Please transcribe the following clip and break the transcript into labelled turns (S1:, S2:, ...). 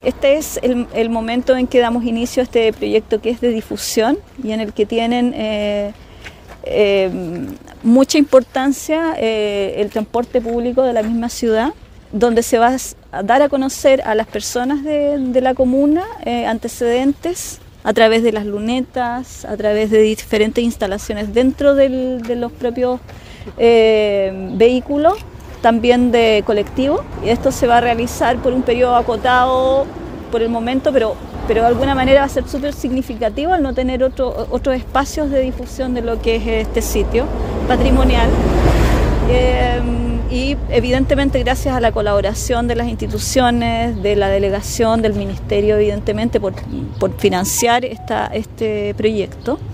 S1: Este es el momento en que damos inicio a este proyecto que es de difusión y en el que tienen mucha importancia el transporte público de la misma ciudad, donde se va a dar a conocer a las personas de la comuna antecedentes a través de las lunetas, a través de diferentes instalaciones dentro de los propios vehículos, también de colectivos. Y esto se va a realizar por un periodo acotado por el momento, pero de alguna manera va a ser súper significativo al no tener otros espacios de difusión de lo que es este sitio patrimonial. Y evidentemente gracias a la colaboración de las instituciones, de la delegación, del ministerio, evidentemente por financiar este proyecto.